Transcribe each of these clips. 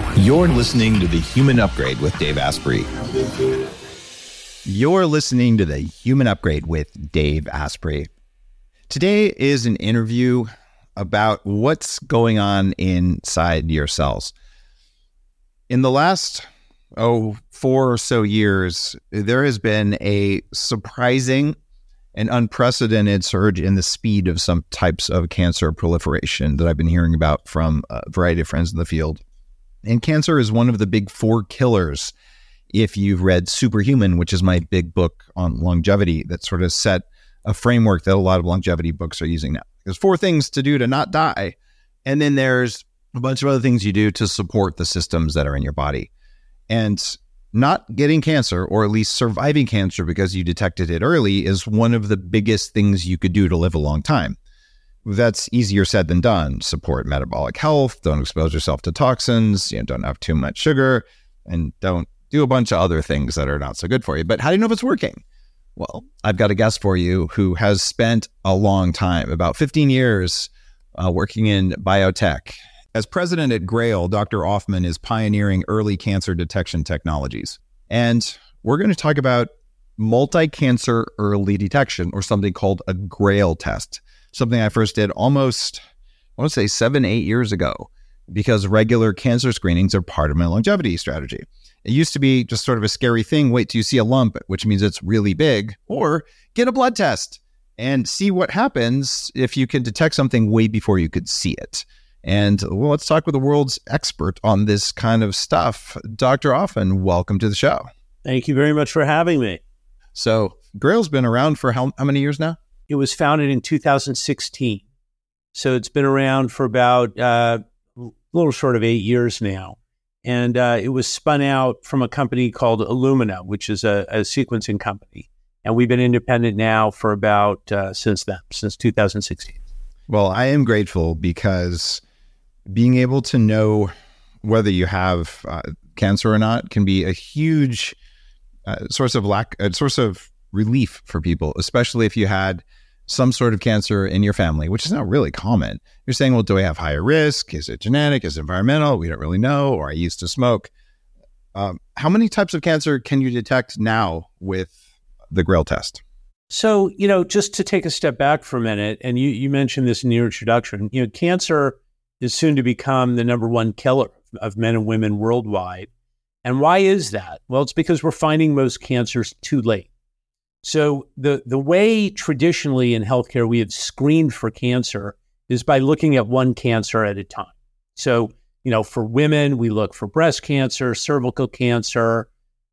You're listening to The Human Upgrade with Dave Asprey. You're listening to The Human Upgrade with Dave Asprey. Today is an interview about what's going on inside your cells. In the last, 4 or so years, there has been a surprising and unprecedented surge in the speed of some types of cancer proliferation that I've been hearing about from a variety of friends in the field. And cancer is one of the big 4 killers. If you've read Superhuman, which is my big book on longevity that sort of set a framework that a lot of longevity books are using now. There's 4 things to do to not die. And then there's a bunch of other things you do to support the systems that are in your body. And not getting cancer, or at least surviving cancer because you detected it early, is one of the biggest things you could do to live a long time. That's easier said than done. Support metabolic health, don't expose yourself to toxins, don't have too much sugar, and don't do a bunch of other things that are not so good for you. But how do you know if it's working? Well, I've got a guest for you who has spent a long time, about 15 years, working in biotech. As president at GRAIL, Dr. Ofman is pioneering early cancer detection technologies. And we're going to talk about multi-cancer early detection, or something called a GRAIL test. Something I first did almost, 7-8 years ago, because regular cancer screenings are part of my longevity strategy. It used to be just sort of a scary thing. Wait till you see a lump, which means it's really big, or get a blood test and see what happens if you can detect something way before you could see it. And well, let's talk with the world's expert on this kind of stuff. Dr. Ofman, welcome to the show. Thank you very much for having me. So GRAIL's been around for how many years now? It was founded in 2016. So it's been around for about a little short of 8 years now. And it was spun out from a company called Illumina, which is a sequencing company. And we've been independent now for about since 2016. Well, I am grateful because being able to know whether you have cancer or not can be a huge source of relief for people, especially if you had some sort of cancer in your family, which is not really common. You're saying, well, do I have higher risk? Is it genetic? Is it environmental? We don't really know. Or I used to smoke. How many types of cancer can you detect now with the GRAIL test? So, just to take a step back for a minute, and you mentioned this in your introduction, cancer is soon to become the number 1 killer of men and women worldwide. And why is that? Well, it's because we're finding most cancers too late. So the way traditionally in healthcare we have screened for cancer is by looking at one cancer at a time. So, for women, we look for breast cancer, cervical cancer,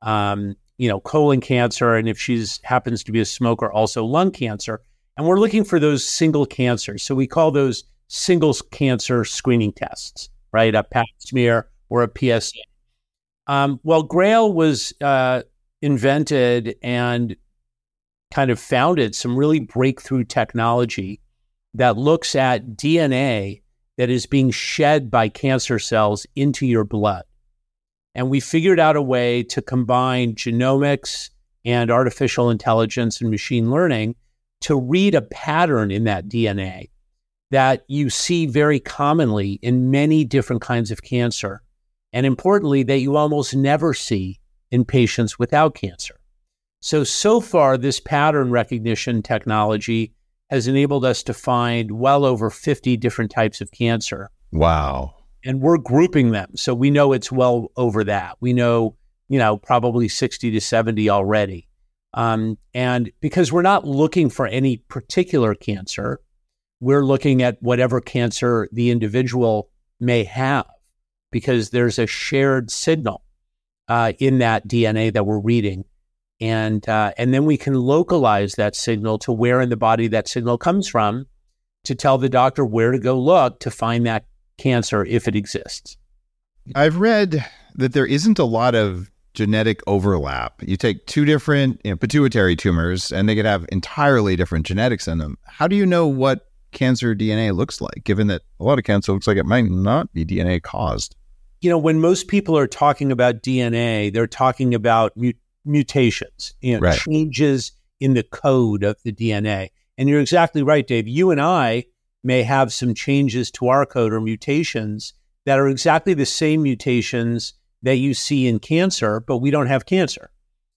colon cancer, and if she's happens to be a smoker, also lung cancer. And we're looking for those single cancers. So we call those single cancer screening tests, right? A pap smear or a PSA. Well, GRAIL was invented and kind of founded some really breakthrough technology that looks at DNA that is being shed by cancer cells into your blood. And we figured out a way to combine genomics and artificial intelligence and machine learning to read a pattern in that DNA that you see very commonly in many different kinds of cancer. And importantly, that you almost never see in patients without cancer. So far, this pattern recognition technology has enabled us to find well over 50 different types of cancer. Wow. And we're grouping them. So we know it's well over that. We know, probably 60 to 70 already. And because we're not looking for any particular cancer, we're looking at whatever cancer the individual may have, because there's a shared signal in that DNA that we're reading. And then we can localize that signal to where in the body that signal comes from to tell the doctor where to go look to find that cancer if it exists. I've read that there isn't a lot of genetic overlap. You take 2 different pituitary tumors and they could have entirely different genetics in them. How do you know what cancer DNA looks like, given that a lot of cancer looks like it might not be DNA caused? When most people are talking about DNA, they're talking about mutations, right. Changes in the code of the DNA. And you're exactly right, Dave. You and I may have some changes to our code or mutations that are exactly the same mutations that you see in cancer, but we don't have cancer.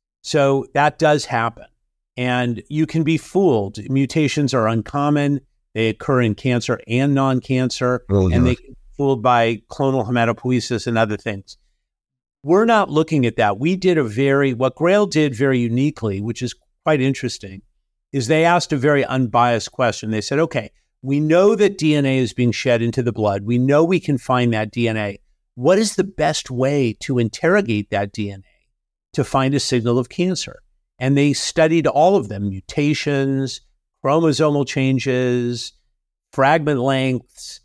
So that does happen. And you can be fooled. Mutations are uncommon. They occur in cancer and non-cancer, and they can be fooled by clonal hematopoiesis and other things. We're not looking at that. We did what GRAIL did very uniquely, which is quite interesting, is they asked a very unbiased question. They said, okay, we know that DNA is being shed into the blood. We know we can find that DNA. What is the best way to interrogate that DNA to find a signal of cancer? And they studied all of them: mutations, chromosomal changes, fragment lengths,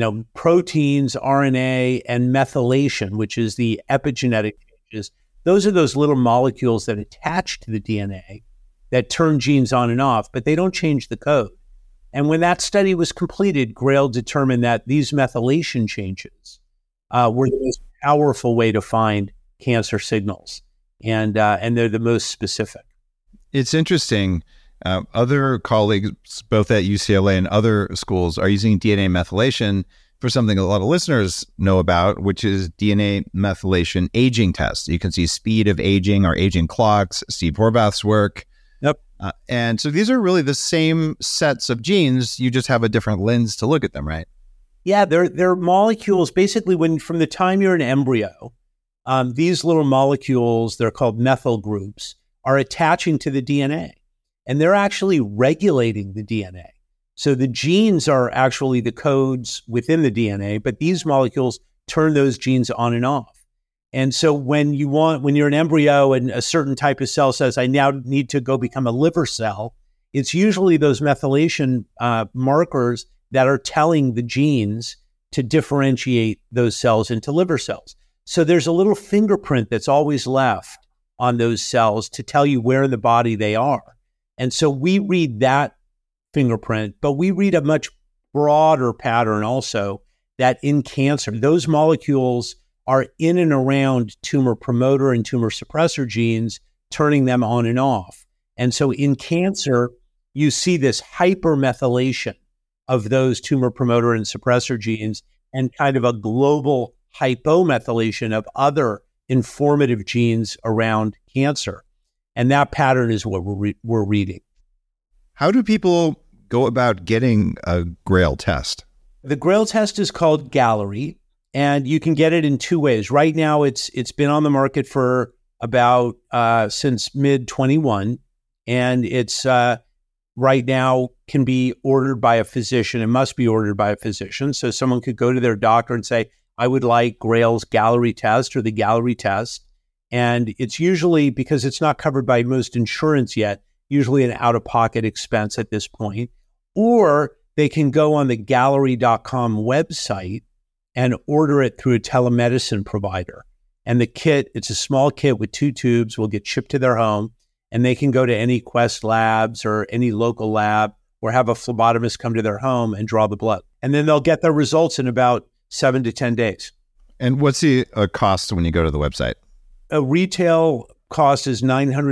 proteins, RNA, and methylation, which is the epigenetic changes. Those are those little molecules that attach to the DNA that turn genes on and off, but they don't change the code. And when that study was completed, GRAIL determined that these methylation changes were the most powerful way to find cancer signals, and they're the most specific. It's interesting. Other colleagues, both at UCLA and other schools, are using DNA methylation for something a lot of listeners know about, which is DNA methylation aging tests. You can see speed of aging or aging clocks, Steve Horvath's work. Yep. And so these are really the same sets of genes. You just have a different lens to look at them, right? Yeah, they're molecules. Basically, from the time you're an embryo, these little molecules, they're called methyl groups, are attaching to the DNA. And they're actually regulating the DNA. So the genes are actually the codes within the DNA, but these molecules turn those genes on and off. And so when you're an embryo and a certain type of cell says, I now need to go become a liver cell, it's usually those methylation markers that are telling the genes to differentiate those cells into liver cells. So there's a little fingerprint that's always left on those cells to tell you where in the body they are. And so we read that fingerprint, but we read a much broader pattern also, that in cancer, those molecules are in and around tumor promoter and tumor suppressor genes, turning them on and off. And so in cancer, you see this hypermethylation of those tumor promoter and suppressor genes, and kind of a global hypomethylation of other informative genes around cancer. And that pattern is what we're reading. How do people go about getting a GRAIL test? The GRAIL test is called Galleri, and you can get it in two ways. Right now, it's been on the market for about since mid-21, and it's right now can be ordered by a physician. It must be ordered by a physician. So someone could go to their doctor and say, I would like GRAIL's Galleri test or the Galleri test. And it's usually, because it's not covered by most insurance yet, usually an out-of-pocket expense at this point. Or they can go on the Galleri.com website and order it through a telemedicine provider. And the kit, it's a small kit with 2 tubes, will get shipped to their home. And they can go to any Quest Labs or any local lab or have a phlebotomist come to their home and draw the blood. And then they'll get their results in about 7 to 10 days. And what's the cost when you go to the website? A retail cost is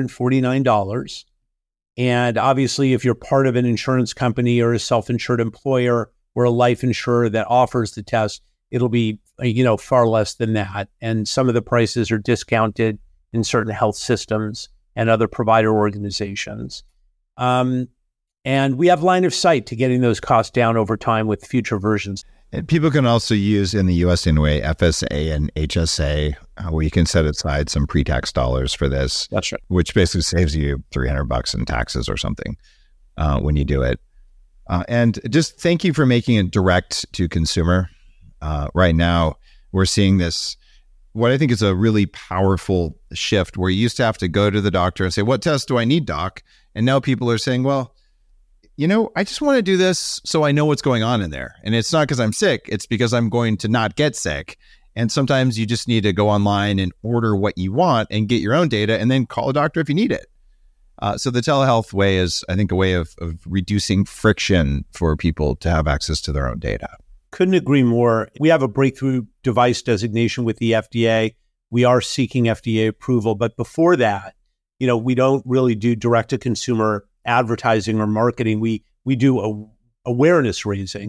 $949. And obviously, if you're part of an insurance company or a self-insured employer or a life insurer that offers the test, it'll be, far less than that. And some of the prices are discounted in certain health systems and other provider organizations. And we have line of sight to getting those costs down over time with future versions. And people can also use, in the U.S. anyway, FSA and HSA, where you can set aside some pre-tax dollars for this. That's right. Which basically saves you $300 in taxes or something when you do it. And just thank you for making it direct to consumer. Right now, we're seeing this, what I think is a really powerful shift, where you used to have to go to the doctor and say, what test do I need, doc? And now people are saying, well, I just want to do this so I know what's going on in there. And it's not because I'm sick. It's because I'm going to not get sick. And sometimes you just need to go online and order what you want and get your own data and then call a doctor if you need it. So the telehealth way is, I think, a way of reducing friction for people to have access to their own data. Couldn't agree more. We have a breakthrough device designation with the FDA. We are seeking FDA approval. But before that, we don't really do direct-to-consumer advertising or marketing. We do awareness raising,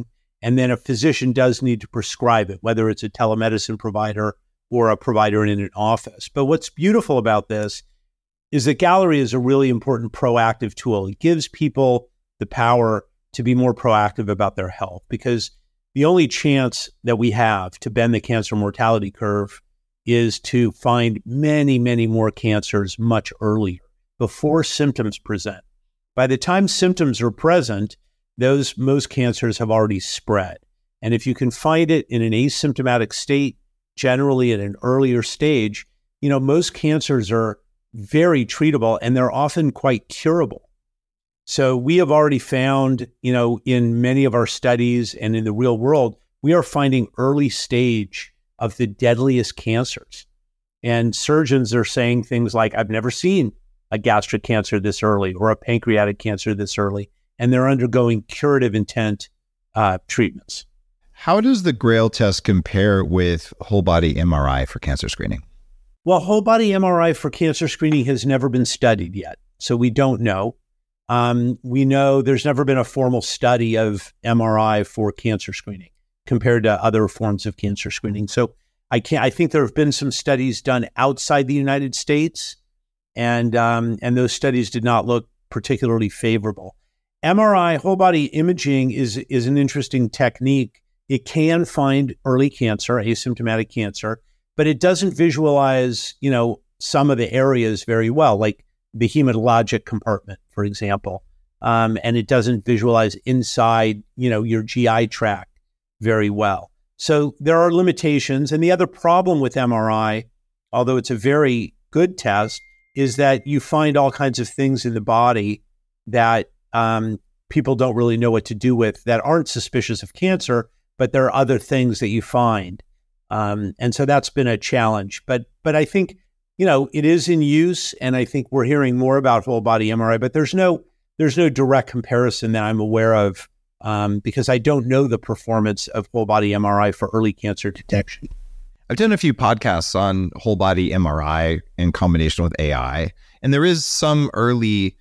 And then a physician does need to prescribe it, whether it's a telemedicine provider or a provider in an office. But what's beautiful about this is that Galleri is a really important proactive tool. It gives people the power to be more proactive about their health, because the only chance that we have to bend the cancer mortality curve is to find many, many more cancers much earlier, before symptoms present. By the time symptoms are present, most cancers have already spread. And if you can find it in an asymptomatic state, generally at an earlier stage, most cancers are very treatable and they're often quite curable. So we have already found, in many of our studies and in the real world, we are finding early stage of the deadliest cancers. And surgeons are saying things like, I've never seen a gastric cancer this early or a pancreatic cancer this early, and they're undergoing curative intent treatments. How does the GRAIL test compare with whole body MRI for cancer screening? Well, whole body MRI for cancer screening has never been studied yet, so we don't know. We know there's never been a formal study of MRI for cancer screening compared to other forms of cancer screening. So I think there have been some studies done outside the United States, and those studies did not look particularly favorable. MRI, whole body imaging, is an interesting technique. It can find early cancer, asymptomatic cancer, but it doesn't visualize, some of the areas very well, like the hematologic compartment, for example. And it doesn't visualize inside, your GI tract very well. So there are limitations. And the other problem with MRI, although it's a very good test, is that you find all kinds of things in the body that people don't really know what to do with, that aren't suspicious of cancer, but there are other things that you find. And so that's been a challenge. But I think, it is in use, and I think we're hearing more about whole body MRI, but there's no direct comparison that I'm aware of, because I don't know the performance of whole body MRI for early cancer detection. I've done a few podcasts on whole body MRI in combination with AI, and there is some early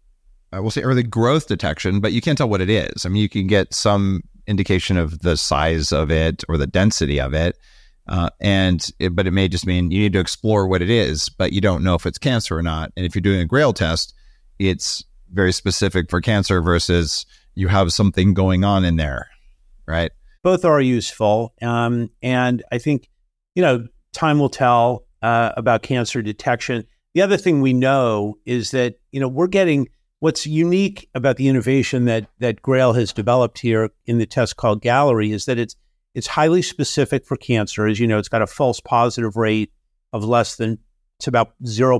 growth detection, but you can't tell what it is. I mean, you can get some indication of the size of it or the density of it, but it may just mean you need to explore what it is, but you don't know if it's cancer or not. And if you're doing a GRAIL test, it's very specific for cancer versus you have something going on in there, right? Both are useful. And I think, time will tell about cancer detection. The other thing we know is that, we're getting what's unique about the innovation that GRAIL has developed here in the test called Galleri is that it's highly specific for cancer. As you know, it's got a false positive rate of it's about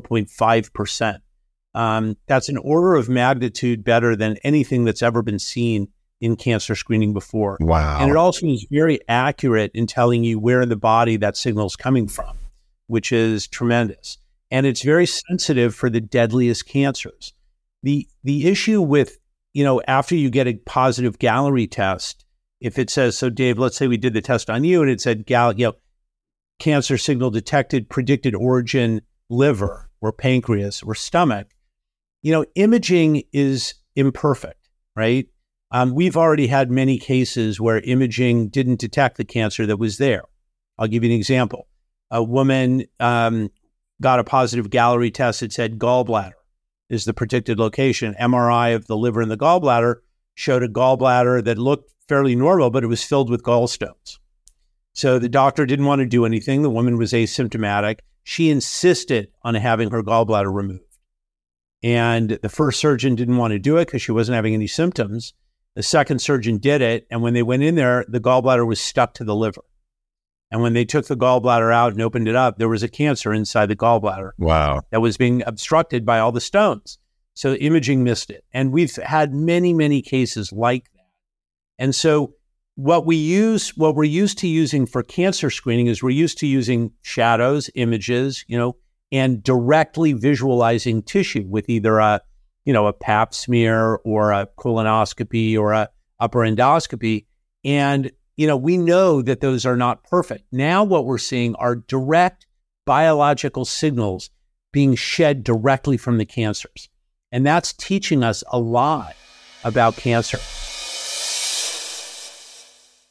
0.5%. That's an order of magnitude better than anything that's ever been seen in cancer screening before. Wow. And it also is very accurate in telling you where in the body that signal is coming from, which is tremendous. And it's very sensitive for the deadliest cancers. The issue with, after you get a positive Galleri test, if it says, so Dave, let's say we did the test on you and it said, cancer signal detected, predicted origin, liver or pancreas or stomach, imaging is imperfect, right? We've already had many cases where imaging didn't detect the cancer that was there. I'll give you an example. A woman got a positive Galleri test that said gallbladder is the predicted location. MRI of the liver and the gallbladder showed a gallbladder that looked fairly normal, but it was filled with gallstones. So the doctor didn't want to do anything. The woman was asymptomatic. She insisted on having her gallbladder removed. And the first surgeon didn't want to do it because she wasn't having any symptoms. The second surgeon did it. And when they went in there, the gallbladder was stuck to the liver. And when they took the gallbladder out and opened it up, there was a cancer inside the gallbladder. Wow. That was being obstructed by all the stones. So imaging missed it. And we've had many, many cases like that. And so what we're used to using for cancer screening is we're used to using shadows, images, and directly visualizing tissue with either a pap smear or a colonoscopy or a upper endoscopy. And, we know that those are not perfect. Now what we're seeing are direct biological signals being shed directly from the cancers. And that's teaching us a lot about cancer.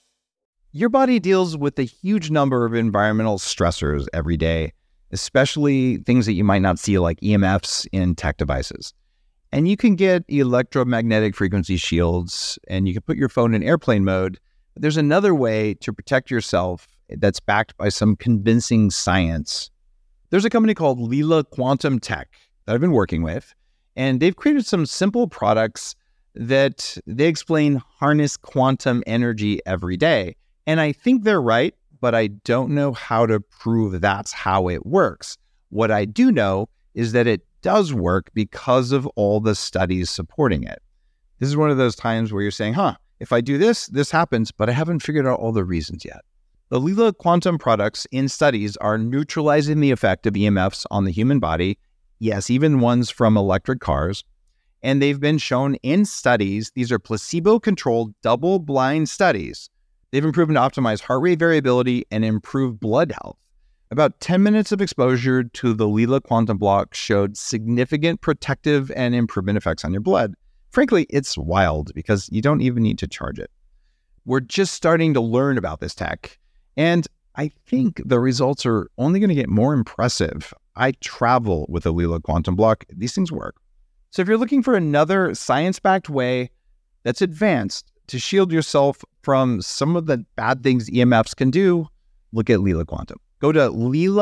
Your body deals with a huge number of environmental stressors every day, especially things that you might not see like EMFs in tech devices. And you can get electromagnetic frequency shields, and you can put your phone in airplane mode. But there's another way to protect yourself that's backed by some convincing science. There's a company called Lila Quantum Tech that I've been working with, and they've created some simple products that they explain harness quantum energy every day. And I think they're right, but I don't know how to prove that's how it works. What I do know is that it does work because of all the studies supporting it. This is one of those times where you're saying, if I do this, this happens, but I haven't figured out all the reasons yet. The Lila Quantum products in studies are neutralizing the effect of EMFs on the human body, yes, even ones from electric cars. And they've been shown in studies, these are placebo-controlled, double-blind studies. They've been proven to optimize heart rate variability and improve blood health. About 10 minutes of exposure to the Lila Quantum block showed significant protective and improvement effects on your blood. Frankly, it's wild because you don't even need to charge it. We're just starting to learn about this tech, and I think the results are only going to get more impressive. I travel with a Lila Quantum block. These things work. So if you're looking for another science-backed way that's advanced to shield yourself from some of the bad things EMFs can do, look at Lila Quantum. Go to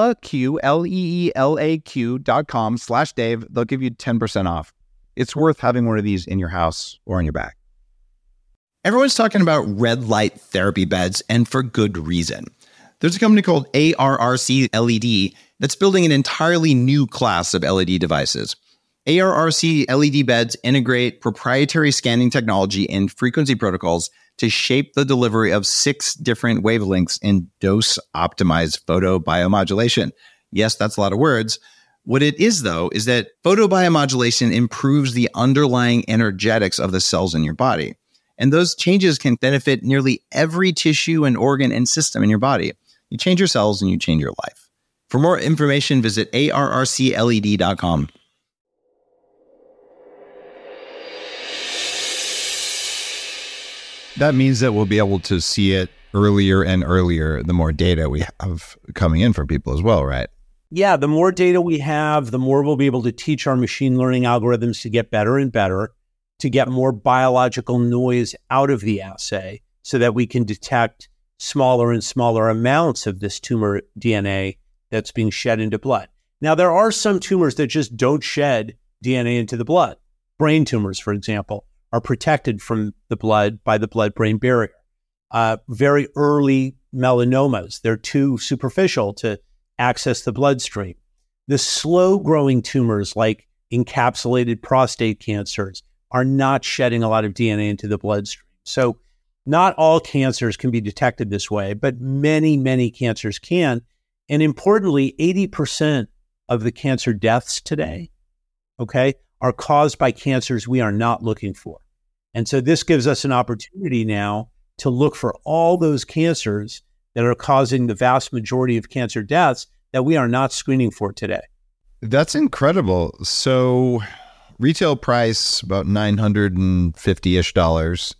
LilaQ.com/Dave. They'll give you 10% off. It's worth having one of these in your house or on your back. Everyone's talking about red light therapy beds, and for good reason. There's a company called ARRC LED that's building an entirely new class of LED devices. ARRC LED beds integrate proprietary scanning technology and frequency protocols to shape the delivery of 6 different wavelengths in dose-optimized photobiomodulation. Yes, that's a lot of words. What it is, though, is that photobiomodulation improves the underlying energetics of the cells in your body. And those changes can benefit nearly every tissue and organ and system in your body. You change your cells and you change your life. For more information, visit arrcled.com. That means that we'll be able to see it earlier and earlier the more data we have coming in from people as well, right? Yeah, the more data we have, the more we'll be able to teach our machine learning algorithms to get better and better, to get more biological noise out of the assay so that we can detect smaller and smaller amounts of this tumor DNA that's being shed into blood. Now, there are some tumors that just don't shed DNA into the blood. Brain tumors, for example, are protected from the blood by the blood-brain barrier. Very early melanomas, they're too superficial to access the bloodstream. The slow-growing tumors like encapsulated prostate cancers are not shedding a lot of DNA into the bloodstream. So not all cancers can be detected this way, but many, many cancers can. And importantly, 80% of the cancer deaths today, are caused by cancers we are not looking for. And so this gives us an opportunity now to look for all those cancers that are causing the vast majority of cancer deaths that we are not screening for today. That's incredible. So retail price, about $950-ish.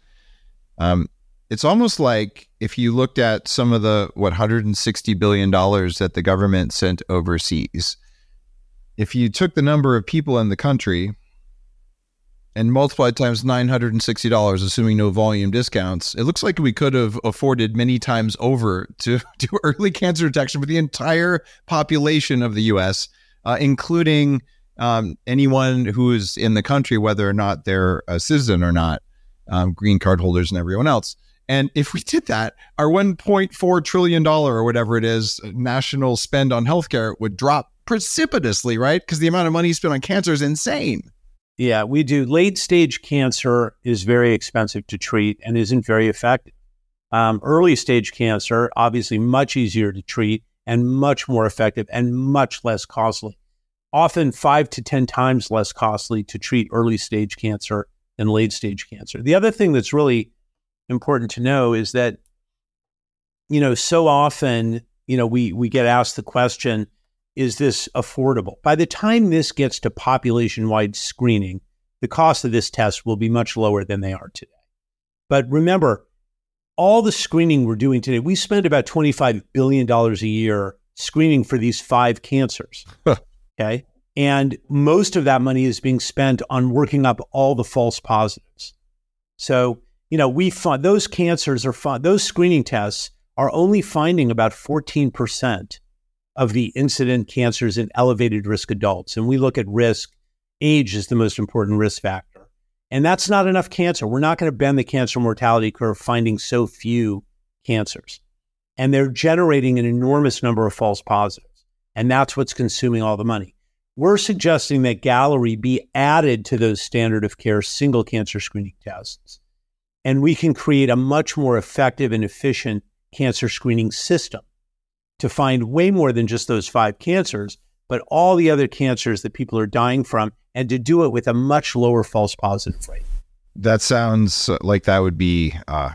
It's almost like if you looked at some of the, $160 billion that the government sent overseas, if you took the number of people in the country and multiplied times $960, assuming no volume discounts, it looks like we could have afforded many times over to do early cancer detection for the entire population of the U.S., including anyone who is in the country, whether or not they're a citizen or not, green card holders and everyone else. And if we did that, our $1.4 trillion or whatever it is, national spend on healthcare would drop precipitously, right? Because the amount of money spent on cancer is insane. Yeah, we do. Late stage cancer is very expensive to treat and isn't very effective. Early stage cancer, obviously much easier to treat and much more effective and much less costly. Often 5 to 10 times less costly to treat early stage cancer than late stage cancer. The other thing that's really important to know is that, so often, we get asked the question, is this affordable? By the time this gets to population-wide screening, the cost of this test will be much lower than they are today. But remember, all the screening we're doing today, we spend about $25 billion a year screening for these 5 cancers. Okay. And most of that money is being spent on working up all the false positives. So, we find those cancers those screening tests are only finding about 14% of the incident cancers in elevated risk adults. And we look at risk. Age is the most important risk factor. And that's not enough cancer. We're not going to bend the cancer mortality curve finding so few cancers. And they're generating an enormous number of false positives. And that's what's consuming all the money. We're suggesting that Galleri be added to those standard of care single cancer screening tests. And we can create a much more effective and efficient cancer screening system to find way more than just those 5 cancers, but all the other cancers that people are dying from, and to do it with a much lower false positive rate. That sounds like that would be,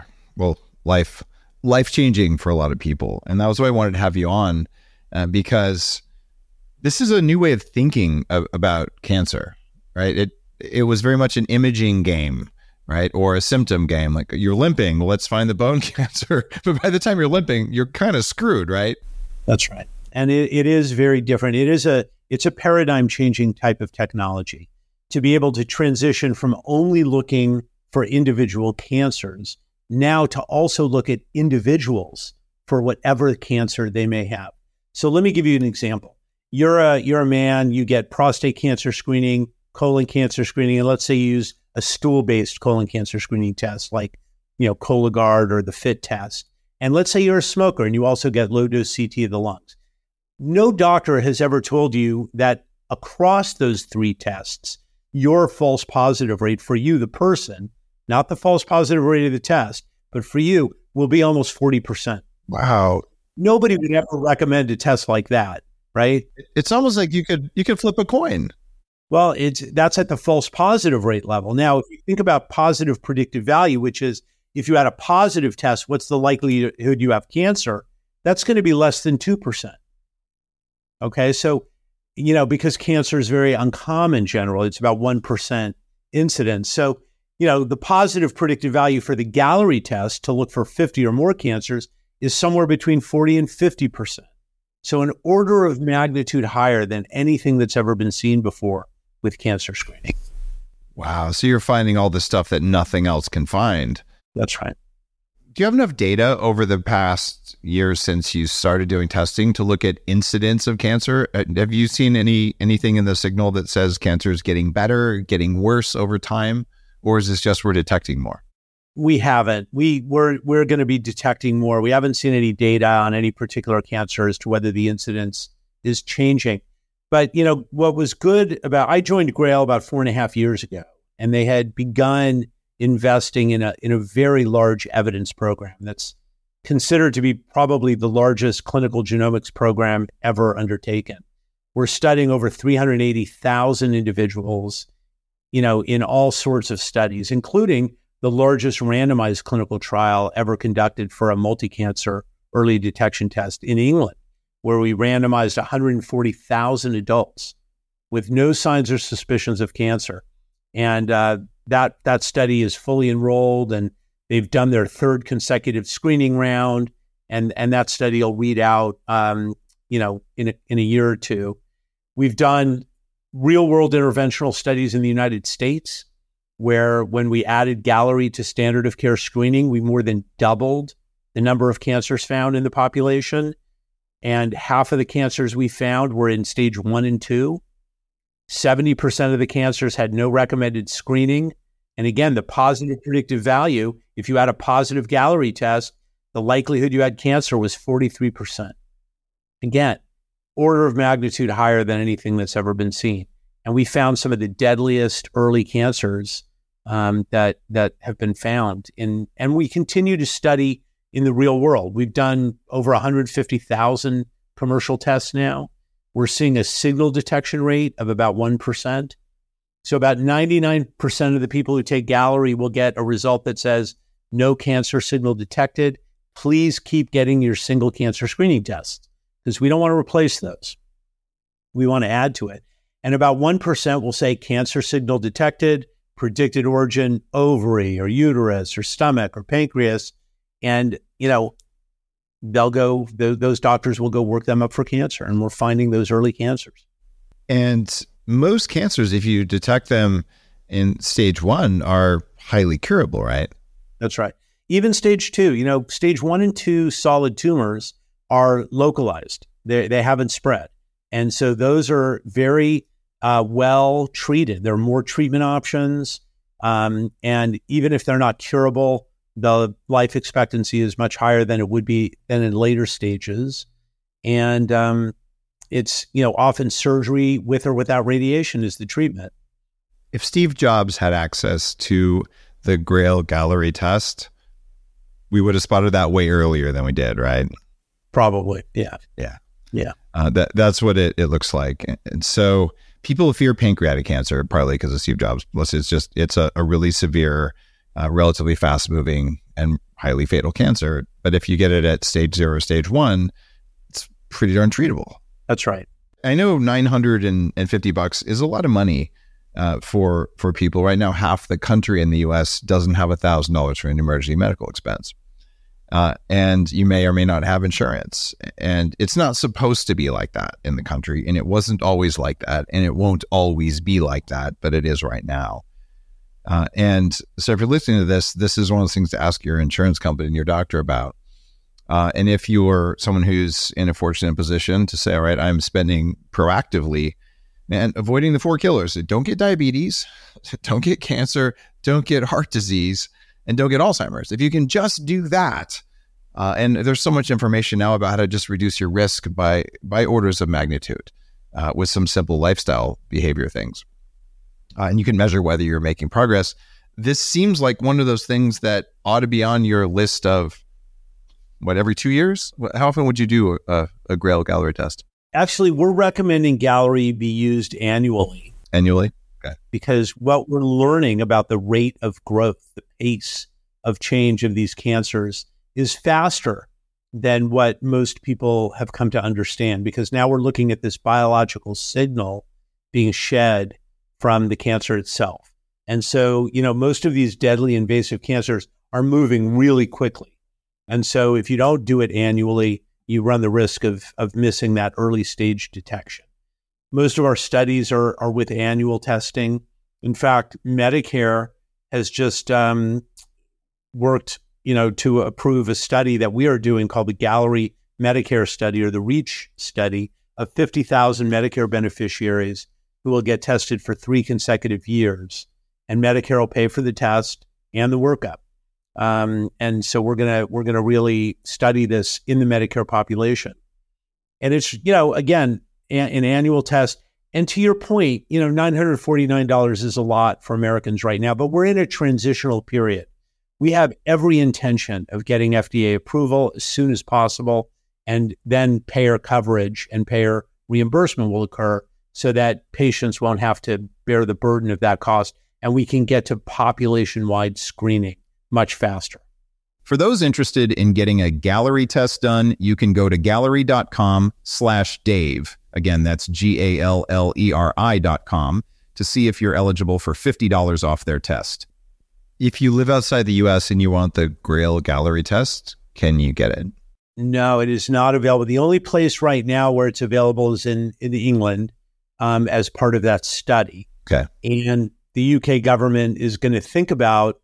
life-changing for a lot of people. And that was why I wanted to have you on, because this is a new way of thinking about cancer, right? It was very much an imaging game, right? Or a symptom game. Like, you're limping, well, let's find the bone cancer. But by the time you're limping, you're kind of screwed, right? That's right. And it is very different. It's a paradigm changing type of technology to be able to transition from only looking for individual cancers now to also look at individuals for whatever cancer they may have. So let me give you an example. You're a man, you get prostate cancer screening, colon cancer screening, and let's say you use a stool-based colon cancer screening test like, Cologuard or the FIT test. And let's say you're a smoker and you also get low-dose CT of the lungs. No doctor has ever told you that across those 3 tests, your false positive rate for you, the person, not the false positive rate of the test, but for you, will be almost 40%. Wow. Nobody would ever recommend a test like that, right? It's almost like you could flip a coin. Well, that's at the false positive rate level. Now, if you think about positive predictive value, which is if you had a positive test, what's the likelihood you have cancer? That's going to be less than 2%. Okay, so, because cancer is very uncommon in general, it's about 1% incidence. So, the positive predictive value for the Galleri test to look for 50 or more cancers is somewhere between 40 and 50%. So an order of magnitude higher than anything that's ever been seen before with cancer screening. Wow. So you're finding all the stuff that nothing else can find. That's right. Do you have enough data over the past years since you started doing testing to look at incidence of cancer? Have you seen anything in the signal that says cancer is getting better, getting worse over time? Or is this just we're detecting more? We haven't. We're going to be detecting more. We haven't seen any data on any particular cancer as to whether the incidence is changing. But, what was good I joined GRAIL about 4.5 years ago, and they had begun investing in a very large evidence program that's considered to be probably the largest clinical genomics program ever undertaken. We're studying over 380,000 individuals, in all sorts of studies, including the largest randomized clinical trial ever conducted for a multi-cancer early detection test in England, where we randomized 140,000 adults with no signs or suspicions of cancer. And that study is fully enrolled, and they've done their 3rd consecutive screening round, and that study will read out, in a year or 2. We've done real-world interventional studies in the United States, where when we added Galleri to standard of care screening, we more than doubled the number of cancers found in the population. And half of the cancers we found were in stage 1 and 2. 70% of the cancers had no recommended screening. And again, the positive predictive value, if you had a positive Galleri test, the likelihood you had cancer was 43%. Again, order of magnitude higher than anything that's ever been seen. And we found some of the deadliest early cancers that have been found. And we continue to study in the real world. We've done over 150,000 commercial tests now. We're seeing a signal detection rate of about 1%. So about 99% of the people who take Galleri will get a result that says no cancer signal detected. Please keep getting your single cancer screening tests, because we don't want to replace those. We want to add to it. And about 1% will say cancer signal detected, predicted origin, ovary or uterus or stomach or pancreas. And, those doctors will go work them up for cancer, and we're finding those early cancers. And most cancers, if you detect them in stage 1, are highly curable, right? That's right. Even stage 2, stage 1 and 2 solid tumors are localized. They haven't spread. And so those are very well treated. There are more treatment options. And even if they're not curable, the life expectancy is much higher than it would be than in later stages. And it's, often surgery with or without radiation is the treatment. If Steve Jobs had access to the Grail Gallery test, we would have spotted that way earlier than we did, right? Probably. Yeah. That's what it looks like. And so people fear pancreatic cancer, partly because of Steve Jobs. Plus, it's a really severe, relatively fast moving and highly fatal cancer. But if you get it at stage 0 or stage 1, it's pretty darn treatable. That's right. I know $950 is a lot of money for people. Right now, half the country in the U.S. doesn't have $1,000 for an emergency medical expense. And you may or may not have insurance. And it's not supposed to be like that in the country. And it wasn't always like that. And it won't always be like that, but it is right now. And so if you're listening to this is one of those things to ask your insurance company and your doctor about. And if you're someone who's in a fortunate position to say, all right, I'm spending proactively and avoiding the 4 killers. Don't get diabetes, don't get cancer, don't get heart disease, and don't get Alzheimer's. If you can just do that, and there's so much information now about how to just reduce your risk by orders of magnitude with some simple lifestyle behavior things. And you can measure whether you're making progress. This seems like one of those things that ought to be on your list of, every 2 years? How often would you do a Grail Gallery test? Actually, we're recommending Gallery be used annually. Annually? Okay. Because what we're learning about the rate of growth, the pace of change of these cancers is faster than what most people have come to understand, because now we're looking at this biological signal being shed from the cancer itself. And so, most of these deadly invasive cancers are moving really quickly. And so if you don't do it annually, you run the risk of missing that early stage detection. Most of our studies are with annual testing. In fact, Medicare has just worked, to approve a study that we are doing called the Gallery Medicare study, or the REACH study, of 50,000 Medicare beneficiaries who will get tested for 3 consecutive years. And Medicare will pay for the test and the workup. And so we're gonna really study this in the Medicare population. And it's, again, an annual test. And to your point, $949 is a lot for Americans right now, but we're in a transitional period. We have every intention of getting FDA approval as soon as possible, and then payer coverage and payer reimbursement will occur so that patients won't have to bear the burden of that cost, and we can get to population-wide screening much faster. For those interested in getting a Gallery test done, you can go to gallery.com/Dave. Again, that's GALLERI.com to see if you're eligible for $50 off their test. If you live outside the US and you want the Grail Gallery test, can you get it? No, it is not available. The only place right now where it's available is in England as part of that study. Okay. And the UK government is going to think about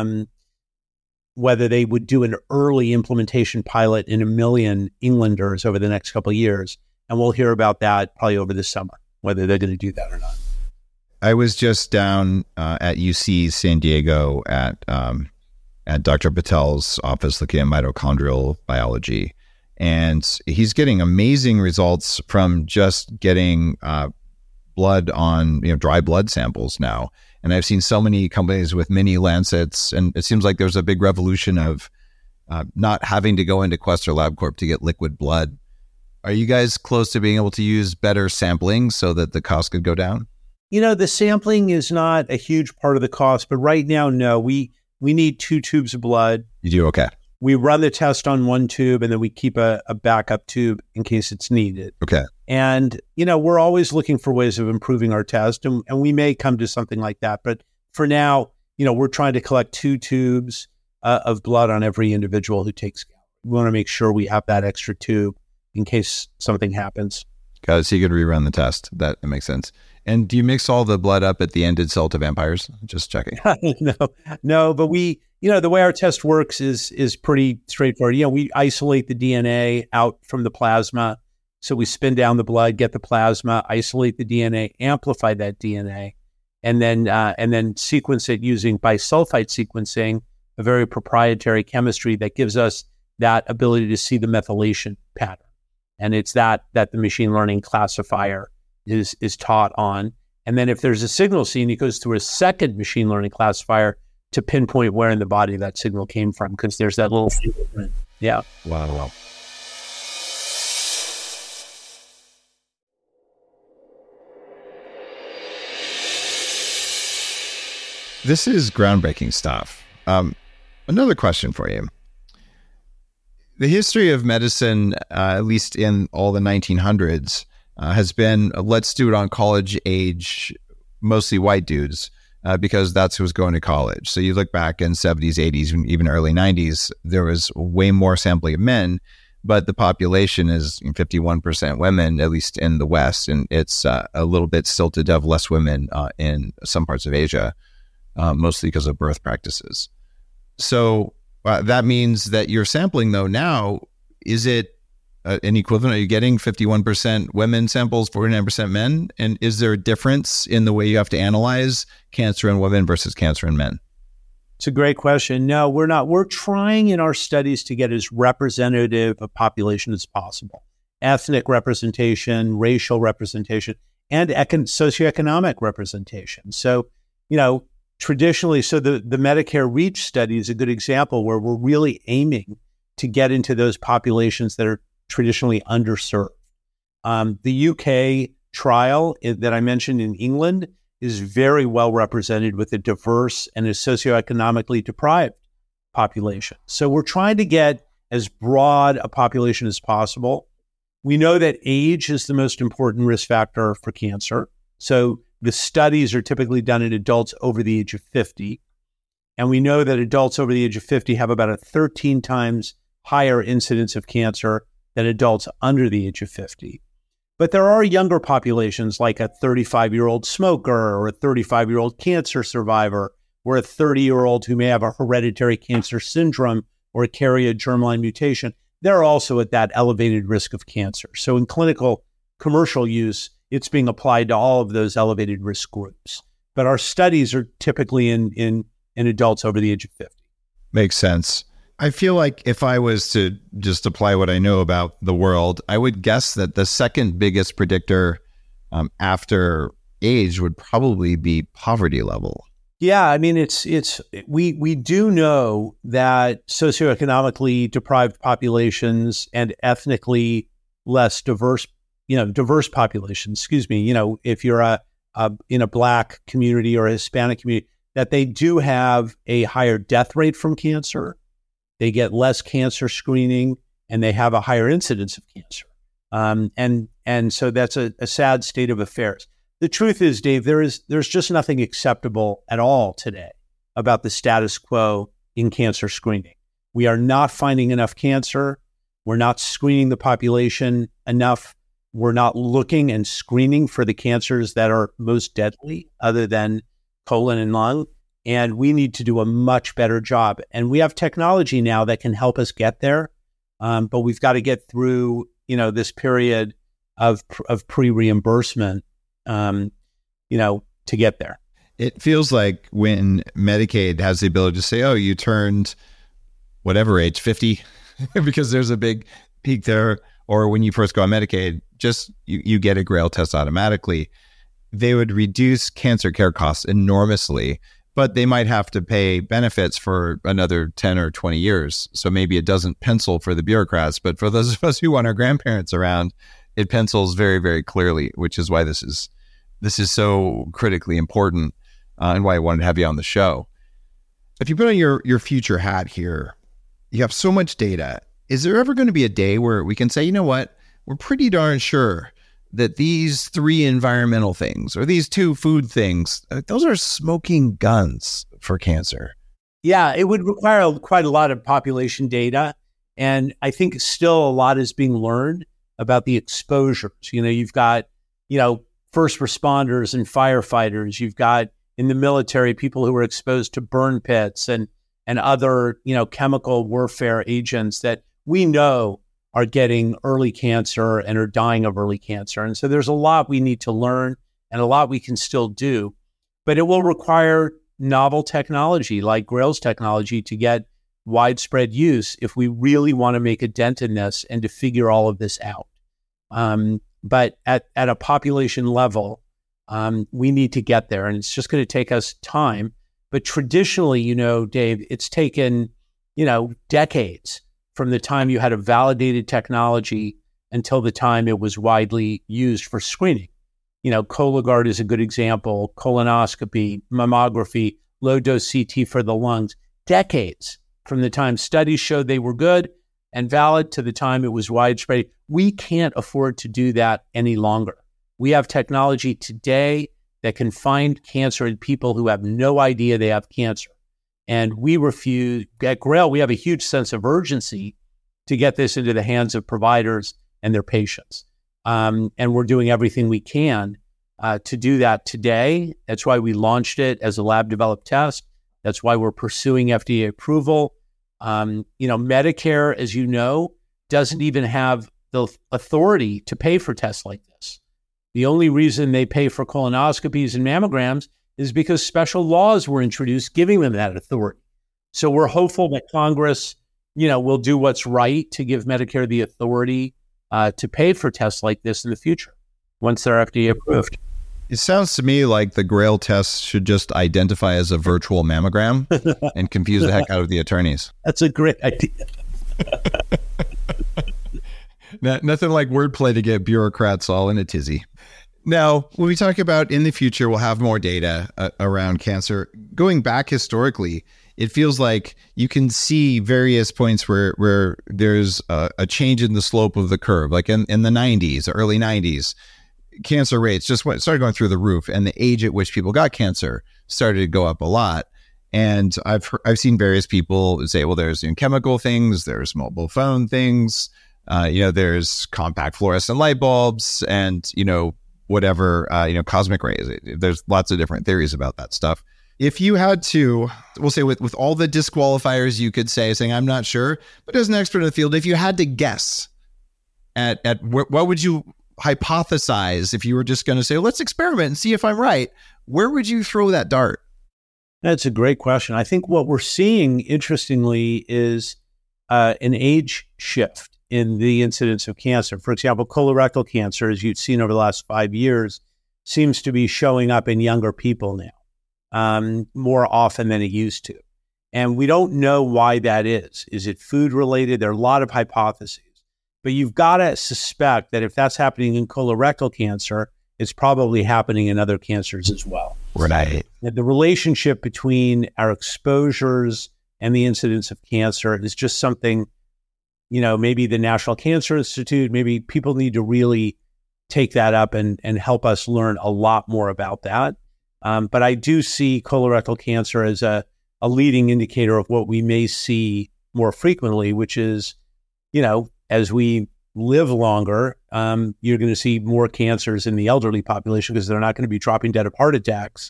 whether they would do an early implementation pilot in 1 million Englanders over the next couple of years. And we'll hear about that probably over the summer, whether they're going to do that or not. I was just down at UC San Diego at Dr. Patel's office looking at mitochondrial biology. And he's getting amazing results from just getting blood on, dry blood samples now. And I've seen so many companies with mini Lancets, and it seems like there's a big revolution of not having to go into Quest or LabCorp to get liquid blood. Are you guys close to being able to use better sampling so that the cost could go down? The sampling is not a huge part of the cost, but right now, no. We need 2 tubes of blood. You do? Okay. We run the test on 1 tube, and then we keep a backup tube in case it's needed. Okay. And, we're always looking for ways of improving our test, and we may come to something like that. But for now, we're trying to collect 2 tubes. of blood on every individual who takes Galleri. We want to make sure we have that extra tube in case something happens. Got it. So you could rerun the test. That makes sense. And do you mix all the blood up at the end and sell to vampires? Just checking. No, but we, the way our test works is pretty straightforward. We isolate the DNA out from the plasma. So we spin down the blood, get the plasma, isolate the DNA, amplify that DNA, and then sequence it using bisulfite sequencing, a very proprietary chemistry that gives us that ability to see the methylation pattern. And it's that the machine learning classifier is taught on. And then if there's a signal seen, it goes through a second machine learning classifier to pinpoint where in the body that signal came from, because there's that little fingerprint. Yeah. Wow. This is groundbreaking stuff. Another question for you. The history of medicine, at least in all the 1900s, has been, let's do it on college age, mostly white dudes, because that's who was going to college. So you look back in 70s, 80s, even early 90s, there was way more sampling of men, but the population is 51% women, at least in the West, and it's a little bit stilted to have less women in some parts of Asia, mostly because of birth practices. So that means that you're sampling, though, now, is it an equivalent? Are you getting 51% women samples, 49% men? And is there a difference in the way you have to analyze cancer in women versus cancer in men? It's a great question. No, we're not. We're trying in our studies to get as representative a population as possible. Ethnic representation, racial representation, and socioeconomic representation. So, traditionally, so the Medicare REACH study is a good example where we're really aiming to get into those populations that are traditionally underserved. The UK trial that I mentioned in England is very well represented with a diverse and a socioeconomically deprived population. So we're trying to get as broad a population as possible. We know that age is the most important risk factor for cancer. So the studies are typically done in adults over the age of 50. And we know that adults over the age of 50 have about a 13 times higher incidence of cancer than adults under the age of 50. But there are younger populations like a 35-year-old smoker or a 35-year-old cancer survivor or a 30-year-old who may have a hereditary cancer syndrome or carry a germline mutation. They're also at that elevated risk of cancer. So in clinical commercial use, it's being applied to all of those elevated risk groups. But our studies are typically in adults over the age of 50. Makes sense. I feel like if I was to just apply what I know about the world, I would guess that the second biggest predictor after age would probably be poverty level. Yeah, I mean, we do know that socioeconomically deprived populations and ethnically less diverse populations, if you're in a Black community or a Hispanic community, that they do have a higher death rate from cancer. They get less cancer screening, and they have a higher incidence of cancer. And so that's a sad state of affairs. The truth is, Dave, there's just nothing acceptable at all today about the status quo in cancer screening. We are not finding enough cancer. We're not screening the population enough. We're not looking and screening for the cancers that are most deadly, other than colon and lung. And we need to do a much better job. And we have technology now that can help us get there. But we've got to get through, this period of pre-reimbursement, to get there. It feels like when Medicaid has the ability to say, oh, you turned whatever age, 50, because there's a big peak there, or when you first go on Medicaid, just you get a Grail test automatically. They would reduce cancer care costs enormously, but they might have to pay benefits for another 10 or 20 years. So maybe it doesn't pencil for the bureaucrats, but for those of us who want our grandparents around, it pencils very, very clearly, which is why this is so critically important and why I wanted to have you on the show. If you put on your future hat here, you have so much data. Is there ever going to be a day where we can say, you know what, we're pretty darn sure that these 3 environmental things or these 2 food things, those are smoking guns for cancer? Yeah, it would require quite a lot of population data. And I think still a lot is being learned about the exposures. You've got, first responders and firefighters. You've got in the military, people who are exposed to burn pits and other, chemical warfare agents that we know are getting early cancer and are dying of early cancer. And so there's a lot we need to learn and a lot we can still do, but it will require novel technology like GRAIL's technology to get widespread use if we really want to make a dent in this and to figure all of this out. But at a population level, we need to get there, and it's just going to take us time. But traditionally, Dave, it's taken, decades from the time you had a validated technology until the time it was widely used for screening. Cologuard is a good example, colonoscopy, mammography, low-dose CT for the lungs, decades from the time studies showed they were good and valid to the time it was widespread. We can't afford to do that any longer. We have technology today that can find cancer in people who have no idea they have cancer. And we refuse, at GRAIL, we have a huge sense of urgency to get this into the hands of providers and their patients. And we're doing everything we can to do that today. That's why we launched it as a lab-developed test. That's why we're pursuing FDA approval. Medicare, as you know, doesn't even have the authority to pay for tests like this. The only reason they pay for colonoscopies and mammograms is because special laws were introduced giving them that authority. So we're hopeful that Congress, will do what's right to give Medicare the authority to pay for tests like this in the future once they're FDA approved. It sounds to me like the GRAIL test should just identify as a virtual mammogram and confuse the heck out of the attorneys. That's a great idea. Nothing like wordplay to get bureaucrats all in a tizzy. Now, when we talk about in the future, we'll have more data around cancer. Going back historically, it feels like you can see various points where there's a change in the slope of the curve. Like in the 90s, early 90s, cancer rates just started going through the roof, and the age at which people got cancer started to go up a lot. And I've seen various people say, well, there's chemical things, there's mobile phone things, there's compact fluorescent light bulbs, and whatever, cosmic rays. There's lots of different theories about that stuff. If you had to, we'll say with all the disqualifiers you could say, saying, I'm not sure, but as an expert in the field, if you had to guess at what would you hypothesize if you were just going to say, let's experiment and see if I'm right, where would you throw that dart? That's a great question. I think what we're seeing, interestingly, is an age shift in the incidence of cancer. For example, colorectal cancer, as you've seen over the last 5 years, seems to be showing up in younger people now, more often than it used to. And we don't know why that is. Is it food related? There are a lot of hypotheses. But you've got to suspect that if that's happening in colorectal cancer, it's probably happening in other cancers as well. Right. The relationship between our exposures and the incidence of cancer is just something, maybe the National Cancer Institute, maybe people need to really take that up and help us learn a lot more about that. But I do see colorectal cancer as a leading indicator of what we may see more frequently, which is, as we live longer, you're going to see more cancers in the elderly population because they're not going to be dropping dead of heart attacks,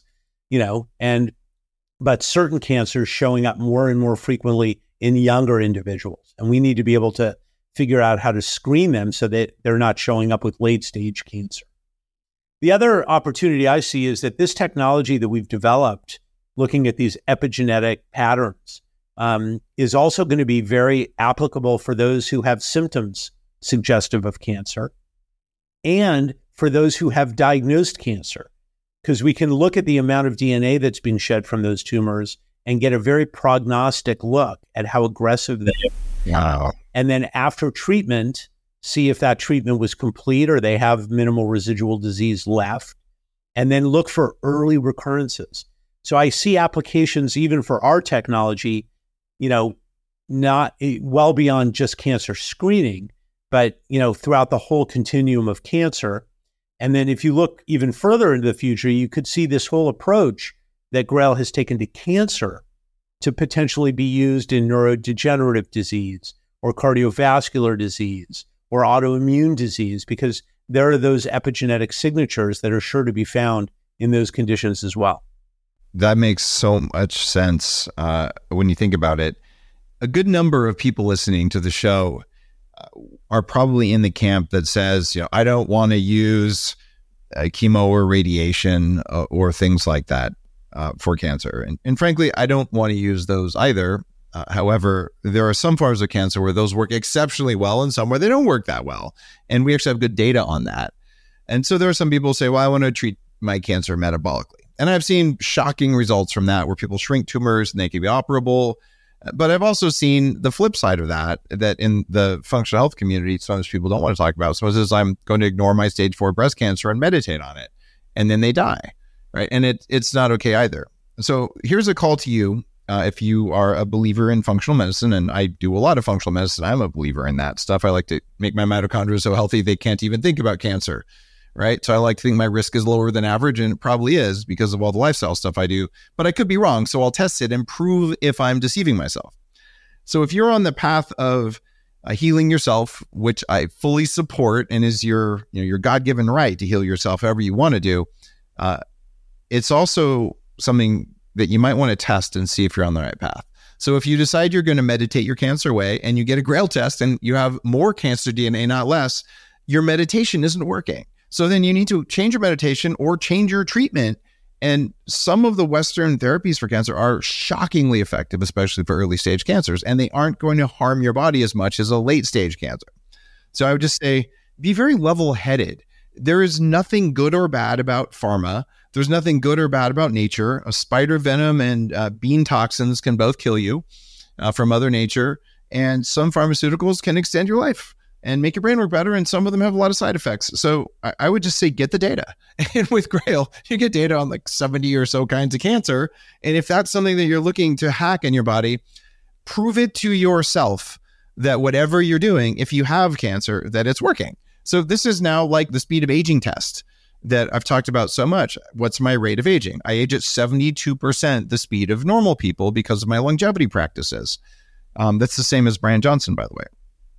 but certain cancers showing up more and more frequently in younger individuals. And we need to be able to figure out how to screen them so that they're not showing up with late stage cancer. The other opportunity I see is that this technology that we've developed, looking at these epigenetic patterns, is also going to be very applicable for those who have symptoms suggestive of cancer and for those who have diagnosed cancer, because we can look at the amount of DNA that's being shed from those tumors and get a very prognostic look at how aggressive they are. Wow. And then after treatment, see if that treatment was complete or they have minimal residual disease left, and then look for early recurrences. So I see applications even for our technology, not well beyond just cancer screening, but, throughout the whole continuum of cancer. And then if you look even further into the future, you could see this whole approach that GRAIL has taken to cancer to potentially be used in neurodegenerative disease or cardiovascular disease or autoimmune disease, because there are those epigenetic signatures that are sure to be found in those conditions as well. That makes so much sense when you think about it. A good number of people listening to the show are probably in the camp that says, I don't want to use chemo or radiation or things like that for cancer. And frankly, I don't want to use those either. However, there are some forms of cancer where those work exceptionally well and some where they don't work that well. And we actually have good data on that. And so there are some people who say, well, I want to treat my cancer metabolically. And I've seen shocking results from that where people shrink tumors and they can be operable. But I've also seen the flip side of that in the functional health community, sometimes people don't want to talk about. Suppose I'm going to ignore my stage 4 breast cancer and meditate on it, and then they die, right? And it's not okay either. So here's a call to you. If you are a believer in functional medicine, and I do a lot of functional medicine, I'm a believer in that stuff. I like to make my mitochondria so healthy they can't even think about cancer, right? So I like to think my risk is lower than average, and it probably is because of all the lifestyle stuff I do, but I could be wrong. So I'll test it and prove if I'm deceiving myself. So if you're on the path of healing yourself, which I fully support and is your God-given right to heal yourself however you want to do, it's also something that you might want to test and see if you're on the right path. So if you decide you're going to meditate your cancer away and you get a Grail test and you have more cancer DNA, not less, your meditation isn't working. So then you need to change your meditation or change your treatment. And some of the Western therapies for cancer are shockingly effective, especially for early stage cancers, and they aren't going to harm your body as much as a late stage cancer. So I would just say, be very level-headed. There is nothing good or bad about pharma. There's nothing good or bad about nature. A spider venom and bean toxins can both kill you from Mother Nature. And some pharmaceuticals can extend your life and make your brain work better. And some of them have a lot of side effects. So I would just say, get the data. And with Grail, you get data on like 70 or so kinds of cancer. And if that's something that you're looking to hack in your body, prove it to yourself that whatever you're doing, if you have cancer, that it's working. So this is now like the speed of aging test that I've talked about so much. What's my rate of aging? I age at 72% the speed of normal people because of my longevity practices. That's the same as Brian Johnson, by the way.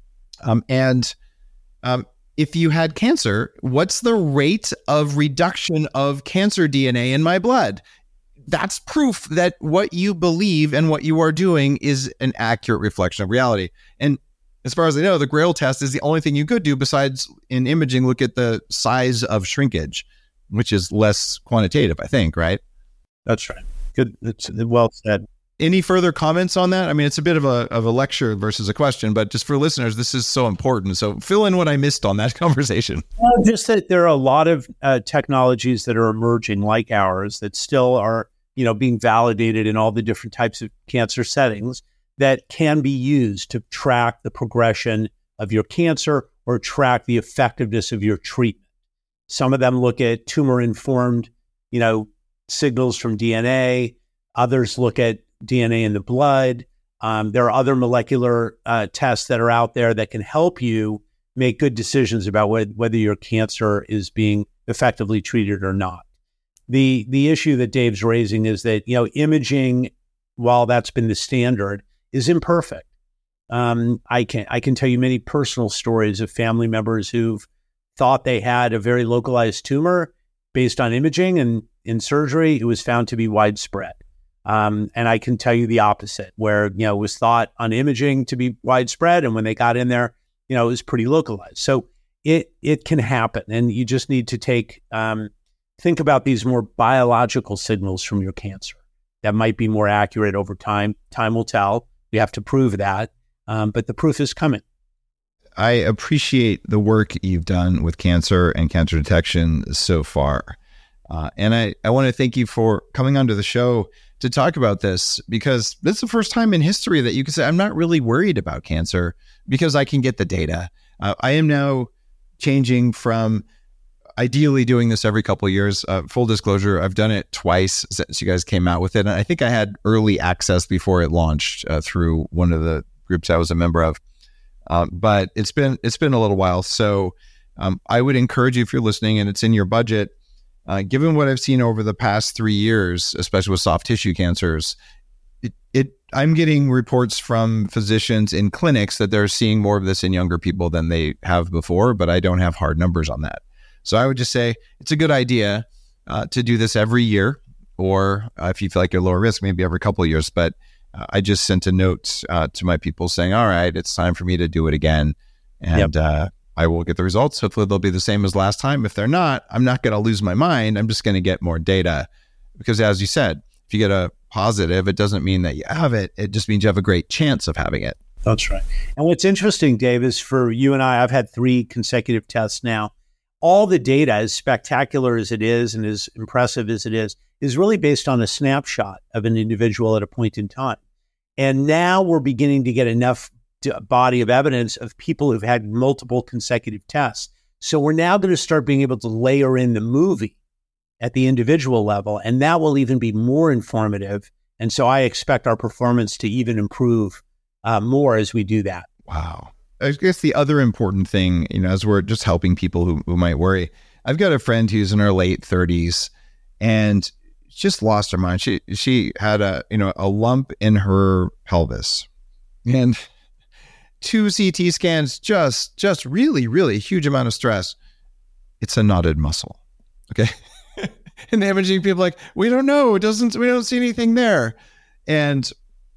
If you had cancer, what's the rate of reduction of cancer DNA in my blood? That's proof that what you believe and what you are doing is an accurate reflection of reality. And as far as I know, the Grail test is the only thing you could do besides in imaging, look at the size of shrinkage, which is less quantitative, I think, right? That's right. Good. It's well said. Any further comments on that? I mean, it's a bit of a lecture versus a question, but just for listeners, this is so important. So fill in what I missed on that conversation. Well, just that there are a lot of technologies that are emerging like ours that still are, being validated in all the different types of cancer settings that can be used to track the progression of your cancer or track the effectiveness of your treatment. Some of them look at tumor-informed, signals from DNA. Others look at DNA in the blood. There are other molecular tests that are out there that can help you make good decisions about whether your cancer is being effectively treated or not. The issue that Dave's raising is that, imaging, while that's been the standard, is imperfect. I can tell you many personal stories of family members who've thought they had a very localized tumor based on imaging, and in surgery, it was found to be widespread. And I can tell you the opposite, where, it was thought on imaging to be widespread. And when they got in there, it was pretty localized. So it can happen. And you just need to think about these more biological signals from your cancer that might be more accurate over time. Time will tell. We have to prove that. But the proof is coming. I appreciate the work you've done with cancer and cancer detection so far. And I want to thank you for coming onto the show to talk about this, because this is the first time in history that you can say, I'm not really worried about cancer because I can get the data. I am now changing from ideally doing this every couple of years. Full disclosure, I've done it twice since you guys came out with it. And I think I had early access before it launched through one of the groups I was a member of. But it's been a little while. So I would encourage you, if you're listening and it's in your budget, given what I've seen over the past 3 years, especially with soft tissue cancers, I'm getting reports from physicians in clinics that they're seeing more of this in younger people than they have before, but I don't have hard numbers on that. So I would just say it's a good idea to do this every year, or if you feel like you're lower risk, maybe every couple of years. But I just sent a note to my people saying, all right, it's time for me to do it again. And I will get the results. Hopefully they'll be the same as last time. If they're not, I'm not going to lose my mind. I'm just going to get more data. Because as you said, if you get a positive, it doesn't mean that you have it. It just means you have a great chance of having it. That's right. And what's interesting, Dave, is for you and I've had 3 consecutive tests now. All the data, as spectacular as it is and as impressive as it is really based on a snapshot of an individual at a point in time. And now we're beginning to get enough body of evidence of people who've had multiple consecutive tests. So we're now going to start being able to layer in the movie at the individual level, and that will even be more informative. And so I expect our performance to even improve more as we do that. Wow. I guess the other important thing, as we're just helping people who might worry, I've got a friend who's in her late 30s and just lost her mind. She had a lump in her pelvis, and 2 CT scans, just really, really huge amount of stress. It's a knotted muscle. Okay. And the imaging people are like, we don't know. We don't see anything there. And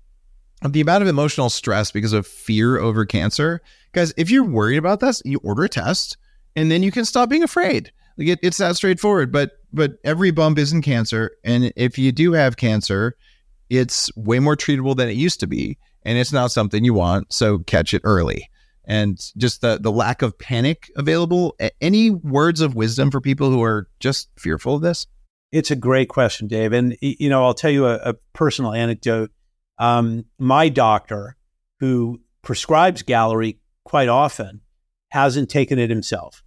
the amount of emotional stress because of fear over cancer, guys, if you're worried about this, you order a test and then you can stop being afraid. Like it's that straightforward, but every bump isn't cancer. And if you do have cancer, it's way more treatable than it used to be. And it's not something you want. So catch it early. And just the lack of panic available. Any words of wisdom for people who are just fearful of this? It's a great question, Dave. And, I'll tell you a personal anecdote. My doctor, who prescribes Galleri quite often, hasn't taken it himself.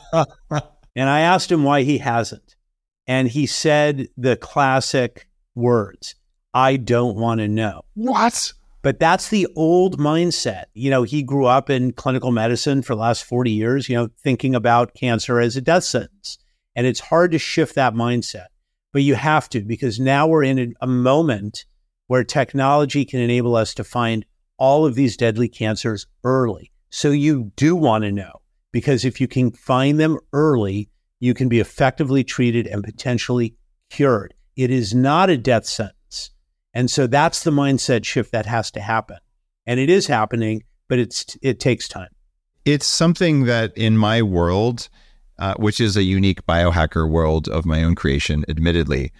And I asked him why he hasn't. And he said the classic words, I don't want to know. What? But that's the old mindset. He grew up in clinical medicine for the last 40 years, thinking about cancer as a death sentence. And it's hard to shift that mindset, but you have to, because now we're in a moment where technology can enable us to find all of these deadly cancers early. So you do want to know, because if you can find them early, you can be effectively treated and potentially cured. It is not a death sentence. And so that's the mindset shift that has to happen. And it is happening, but it takes time. It's something that in my world, which is a unique biohacker world of my own creation, admittedly,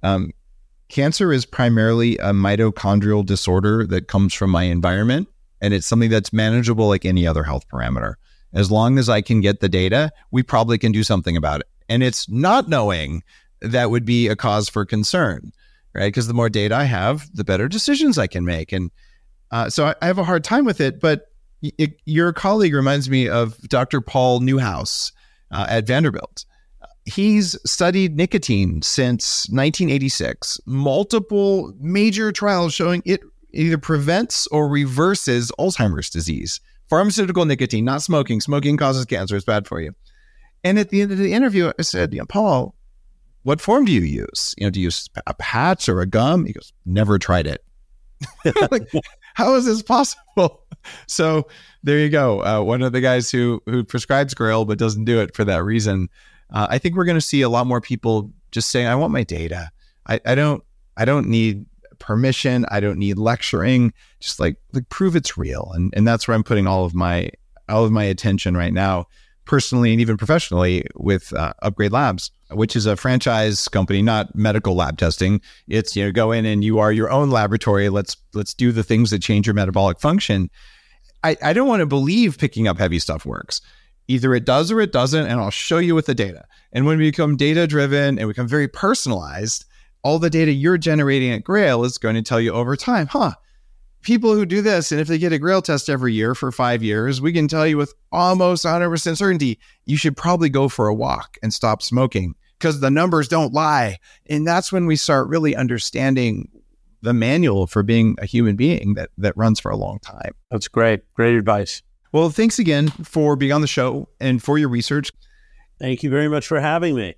cancer is primarily a mitochondrial disorder that comes from my environment. And it's something that's manageable like any other health parameter. As long as I can get the data, we probably can do something about it. And it's not knowing that would be a cause for concern. Right? Because the more data I have, the better decisions I can make. And so I have a hard time with it. But your colleague reminds me of Dr. Paul Newhouse at Vanderbilt. He's studied nicotine since 1986, multiple major trials showing it either prevents or reverses Alzheimer's disease. Pharmaceutical nicotine, not smoking. Smoking causes cancer. It's bad for you. And at the end of the interview, I said, Paul, what form do you use? Do you use a patch or a gum? He goes, never tried it. Like, how is this possible? So there you go. One of the guys who prescribes Grail but doesn't do it for that reason. I think we're going to see a lot more people just saying, I want my data. I don't need permission. I don't need lecturing. Just like prove it's real. And that's where I'm putting all of my attention right now, personally and even professionally, with Upgrade Labs, which is a franchise company, not medical lab testing. It's, go in and you are your own laboratory. Let's do the things that change your metabolic function. I don't want to believe picking up heavy stuff works. Either it does or it doesn't, and I'll show you with the data. And when we become data-driven and we become very personalized, all the data you're generating at Grail is going to tell you over time, people who do this, and if they get a Grail test every year for 5 years, we can tell you with almost 100% certainty, you should probably go for a walk and stop smoking, because the numbers don't lie. And that's when we start really understanding the manual for being a human being that runs for a long time. That's great. Great advice. Well, thanks again for being on the show and for your research. Thank you very much for having me.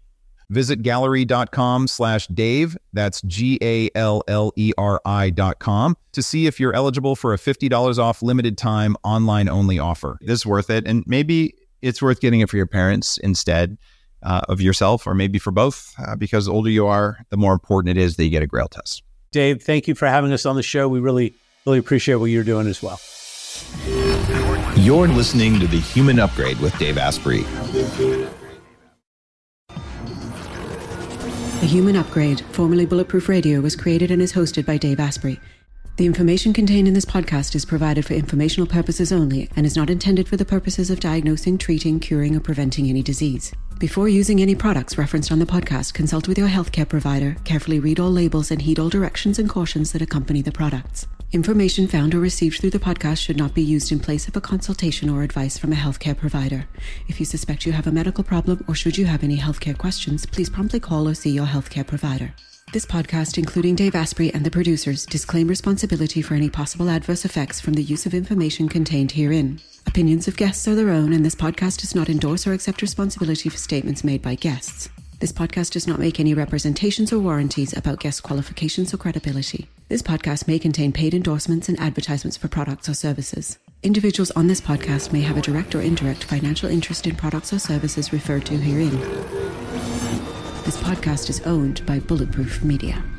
Visit gallery.com/Dave, that's GALLERI.com, to see if you're eligible for a $50 off limited time online only offer. This is worth it, and maybe it's worth getting it for your parents instead of yourself, or maybe for both, because the older you are, the more important it is that you get a Grail test. Dave, thank you for having us on the show. We really appreciate what you're doing as well. You're listening to The Human Upgrade with Dave Asprey. The Human Upgrade, formerly Bulletproof Radio, was created and is hosted by Dave Asprey. The information contained in this podcast is provided for informational purposes only and is not intended for the purposes of diagnosing, treating, curing, or preventing any disease. Before using any products referenced on the podcast, consult with your healthcare provider, carefully read all labels, and heed all directions and cautions that accompany the products. Information found or received through the podcast should not be used in place of a consultation or advice from a healthcare provider. If you suspect you have a medical problem or should you have any healthcare questions, please promptly call or see your healthcare provider. This podcast, including Dave Asprey and the producers, disclaim responsibility for any possible adverse effects from the use of information contained herein. Opinions of guests are their own, and this podcast does not endorse or accept responsibility for statements made by guests. This podcast does not make any representations or warranties about guest qualifications or credibility. This podcast may contain paid endorsements and advertisements for products or services. Individuals on this podcast may have a direct or indirect financial interest in products or services referred to herein. This podcast is owned by Bulletproof Media.